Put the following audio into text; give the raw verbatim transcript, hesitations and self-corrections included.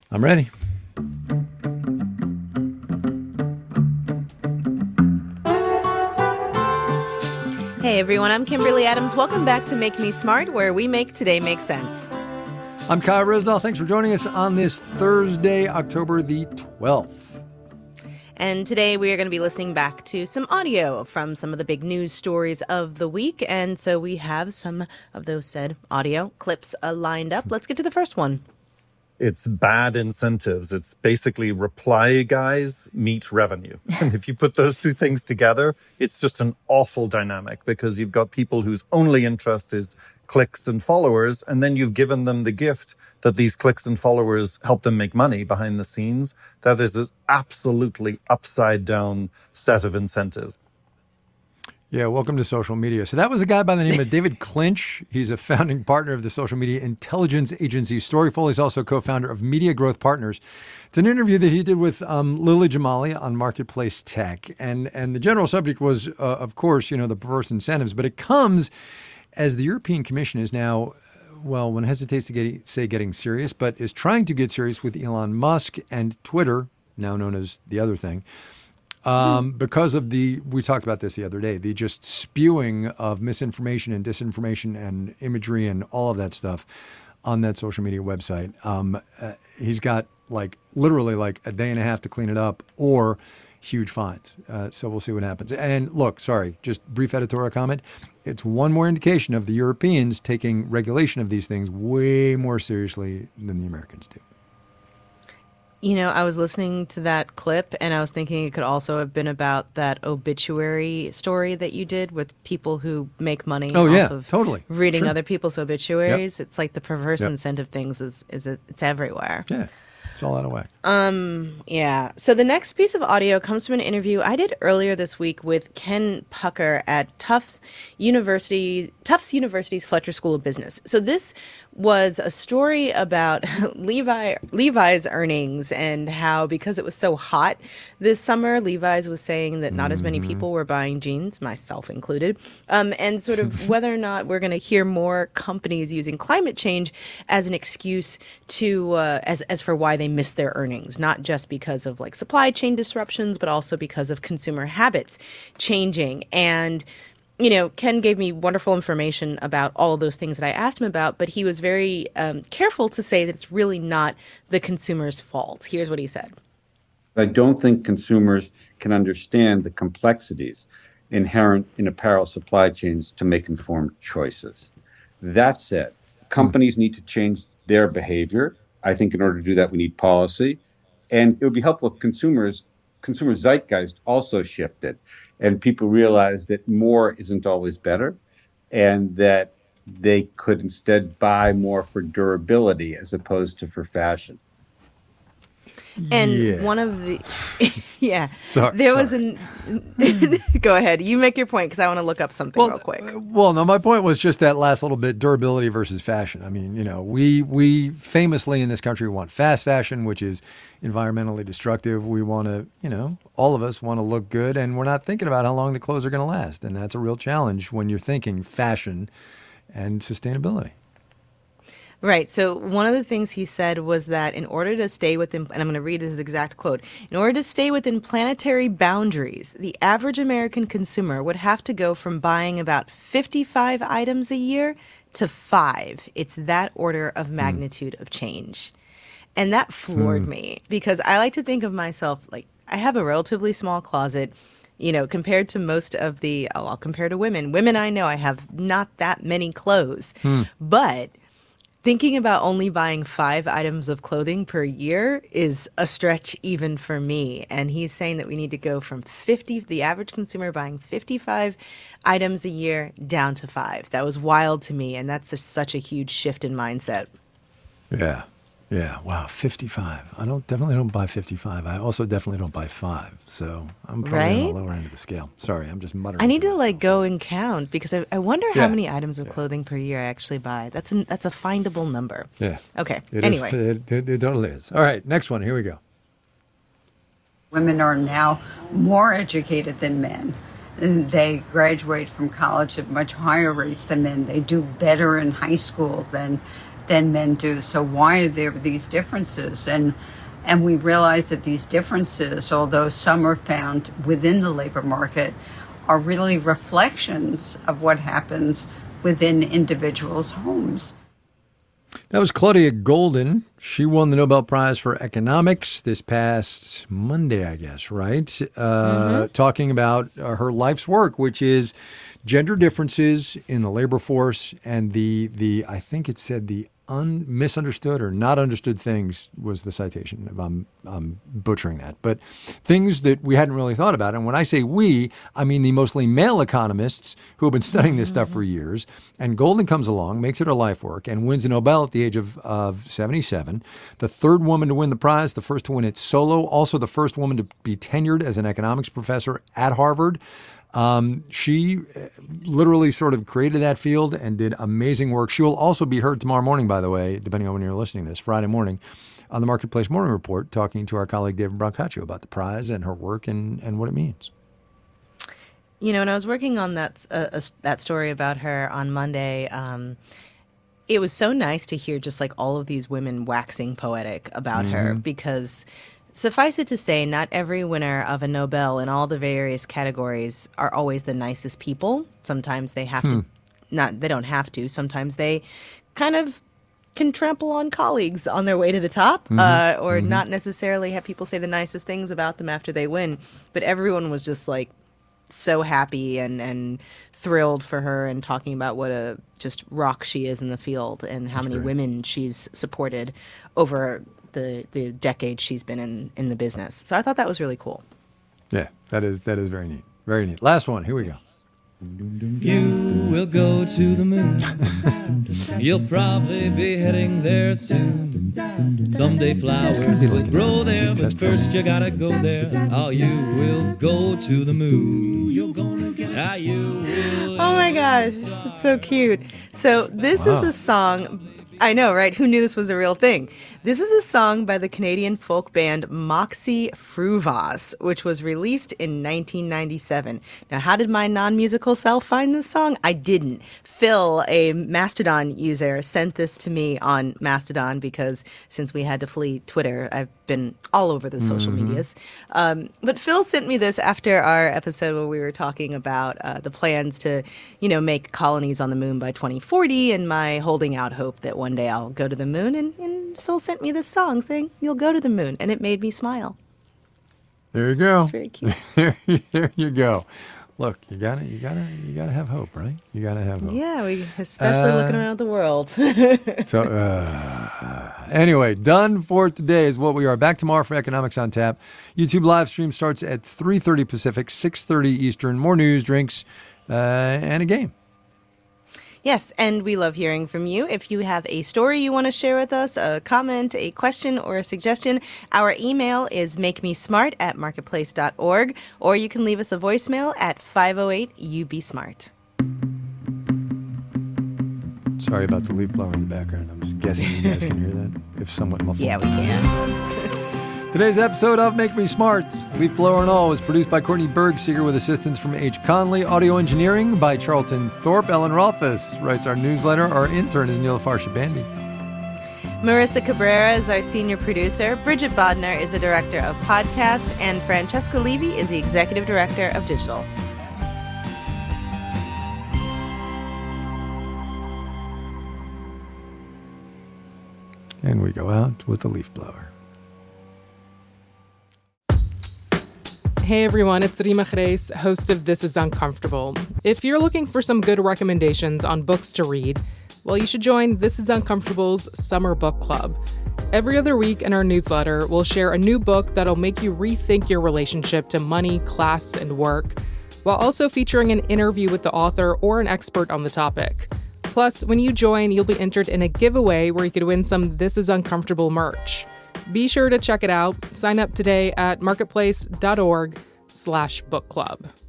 I'm ready. Hey everyone, I'm Kimberly Adams. Welcome back to Make Me Smart, where we make today make sense. I'm Kyle Risdall. Thanks for joining us on this Thursday, October the twelfth. And today we are going to be listening back to some audio from some of the big news stories of the week. And so we have some of those said audio clips uh, lined up. Let's get to the first one. It's bad incentives. It's basically reply guys meet revenue. And if you put those two things together, it's just an awful dynamic because you've got people whose only interest is clicks and followers, and then you've given them the gift that these clicks and followers help them make money behind the scenes. That is an absolutely upside down set of incentives. Yeah, welcome to social media. So that was a guy by the name of David Clinch. He's a founding partner of the social media intelligence agency Storyful. He's also co-founder of Media Growth Partners. It's an interview that he did with um, Lily Jamali on Marketplace Tech. And and the general subject was, uh, of course, you know, the perverse incentives. But it comes as the European Commission is now, well, one hesitates to get, say getting serious, but is trying to get serious with Elon Musk and Twitter, now known as the other thing. Um, because of the, we talked about this the other day, the just spewing of misinformation and disinformation and imagery and all of that stuff on that social media website. Um, uh, he's got like literally like a day and a half to clean it up or huge fines. Uh, so we'll see what happens. And look, sorry, just brief editorial comment. It's one more indication of the Europeans taking regulation of these things way more seriously than the Americans do. You know, I was listening to that clip and I was thinking it could also have been about that obituary story that you did with people who make money oh, off yeah, of totally. reading Sure. other people's obituaries. Yep. It's like the perverse Yep. incentive things is, is it, it's everywhere. Yeah, it's all out of whack. Um, yeah. So the next piece of audio comes from an interview I did earlier this week with Ken Pucker at Tufts University, Tufts University's Fletcher School of Business. So this was a story about Levi Levi's earnings and how, because it was so hot this summer, Levi's was saying that not mm-hmm. as many people were buying jeans, myself included, um, and sort of whether or not we're going to hear more companies using climate change as an excuse to uh, as as for why they missed their earnings, not just because of like supply chain disruptions, but also because of consumer habits changing. And you know, Ken gave me wonderful information about all of those things that I asked him about, but he was very um, careful to say that it's really not the consumer's fault. Here's what he said. I don't think consumers can understand the complexities inherent in apparel supply chains to make informed choices. That said, companies need to change their behavior. I think in order to do that, we need policy. And it would be helpful if consumers, consumer zeitgeist also shifted and people realize that more isn't always better and that they could instead buy more for durability as opposed to for fashion. And yeah. one of the, yeah, sorry, there sorry. was an, go ahead, you make your point because I want to look up something well, real quick. Uh, well, no, my point was just that last little bit, durability versus fashion. I mean, you know, we we famously in this country want fast fashion, which is environmentally destructive. We want to, you know, all of us want to look good, and we're not thinking about how long the clothes are going to last. And that's a real challenge when you're thinking fashion and sustainability. Right. So one of the things he said was that in order to stay within, and I'm going to read his exact quote, in order to stay within planetary boundaries, the average American consumer would have to go from buying about fifty-five items a year to five. It's that order of magnitude mm. of change. And that floored mm. me because I like to think of myself like I have a relatively small closet. You know, compared to most of the, oh, I'll compare to women. Women I know I have not that many clothes, mm. but thinking about only buying five items of clothing per year is a stretch even for me. And he's saying that we need to go from fifty, the average consumer buying fifty-five items a year down to five. That was wild to me. And that's just such a huge shift in mindset. Yeah. Yeah. Wow. fifty-five. I don't definitely don't buy fifty-five. I also definitely don't buy five. So I'm probably right? on the lower end of the scale. Sorry. I'm just muttering. I need to myself. like go and count because I, I wonder yeah. how many items of yeah. clothing per year I actually buy. That's a, that's a findable number. Yeah. Okay. It anyway. Is, it, it, it totally is. All right. Next one. Here we go. Women are now more educated than men. They graduate from college at much higher rates than men. They do better in high school than than men do. So why are there these differences? And and we realize that these differences, although some are found within the labor market, are really reflections of what happens within individuals' homes. That was Claudia Goldin. She won the Nobel Prize for Economics this past Monday, I guess, right? Uh, mm-hmm. Talking about uh, her life's work, which is gender differences in the labor force and the, the I think it said the un, misunderstood or not understood things was the citation, if I'm, I'm butchering that. But things that we hadn't really thought about. And when I say we, I mean the mostly male economists who have been studying this stuff for years. And Goldin comes along, makes it her life work, and wins a Nobel at the age of, of seventy-seven. The third woman to win the prize, the first to win it solo, also the first woman to be tenured as an economics professor at Harvard. Um, she literally sort of created that field and did amazing work. She will also be heard tomorrow morning, by the way, depending on when you're listening to this, Friday morning, on the Marketplace Morning Report, talking to our colleague David Brancaccio about the prize and her work and, and what it means. You know, when I was working on that uh, uh, that story about her on Monday, um, it was so nice to hear just like all of these women waxing poetic about mm-hmm. her, because suffice it to say, not every winner of a Nobel in all the various categories are always the nicest people. Sometimes they have hmm. to, not they don't have to. Sometimes they kind of can trample on colleagues on their way to the top, mm-hmm. uh, or mm-hmm. not necessarily have people say the nicest things about them after they win. But everyone was just like so happy and, and thrilled for her and talking about what a just rock she is in the field and how That's many great. women she's supported over the the decade she's been in, in the business. So I thought that was really cool. Yeah, that is that is very neat. Very neat. Last one. Here we go. You will go to the moon. You'll probably be heading there soon. Someday flowers will grow there, but first you gotta go there. Oh, you will go to the moon. You're gonna get ah, you will. Oh my gosh, it's so cute. So this wow. is a song. I know, right? Who knew this was a real thing? This is a song by the Canadian folk band Moxie Fruvas, which was released in nineteen ninety-seven. Now, how did my non-musical self find this song? I didn't. Phil, a Mastodon user, sent this to me on Mastodon because since we had to flee Twitter, I've been all over the social mm-hmm. medias. Um, but Phil sent me this after our episode where we were talking about uh, the plans to, you know, make colonies on the moon by twenty forty and my holding out hope that one day I'll go to the moon. And, and Phil sent me this song saying, "You'll go to the moon." And it made me smile. There you go. It's very cute. there, there you go. Look, you gotta, you gotta, you gotta have hope, right? You gotta have hope. Yeah, we especially uh, looking around the world. so, uh, anyway, done for today is what we are. Back tomorrow for Economics on Tap. YouTube live stream starts at three thirty Pacific, six thirty Eastern. More news, drinks, uh, and a game. Yes, and we love hearing from you. If you have a story you want to share with us, a comment, a question, or a suggestion, our email is makemesmart at marketplace dot org, or you can leave us a voicemail at five oh eight U B smart. Sorry about the leaf blower in the background. I'm just guessing you guys can hear that, if somewhat muffled. Yeah, we can. Today's episode of Make Me Smart, Leaf Blower and All, was produced by Courtney Bergseeger with assistance from H. Conley. Audio engineering by Charlton Thorpe. Ellen Rolfes writes our newsletter. Our intern is Neela Farshabandi. Marissa Cabrera is our senior producer. Bridget Bodnar is the director of podcasts. And Francesca Levy is the executive director of digital. And we go out with the leaf blower. Hey everyone, it's Rima Reis, host of This Is Uncomfortable. If you're looking for some good recommendations on books to read, well, you should join This Is Uncomfortable's Summer Book Club. Every other week in our newsletter, we'll share a new book that'll make you rethink your relationship to money, class, and work, while also featuring an interview with the author or an expert on the topic. Plus, when you join, you'll be entered in a giveaway where you could win some This Is Uncomfortable merch. Be sure to check it out. Sign up today at marketplace dot org slash book club.